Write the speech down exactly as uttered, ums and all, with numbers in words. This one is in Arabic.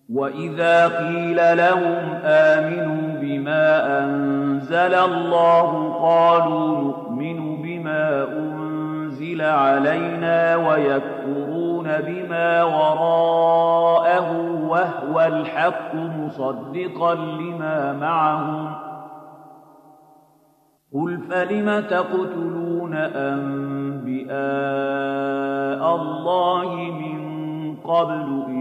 وَإِذَا قِيلَ لَهُمْ آمِنُوا بِمَا أَنزَلَ اللَّهُ قَالُوا نُؤْمِنُ بِمَا أُنزِلَ عَلَيْنَا وَيَكْفُرُونَ بِمَا وَرَاءَهُ وَهُوَ الْحَقُّ مُصَدِّقًا لِّمَا مَعَهُمْ ۗ قُلْ فَلِمَ تَقْتُلُونَ أَنبِيَاءَ اللَّهِ مِن قَبْلُ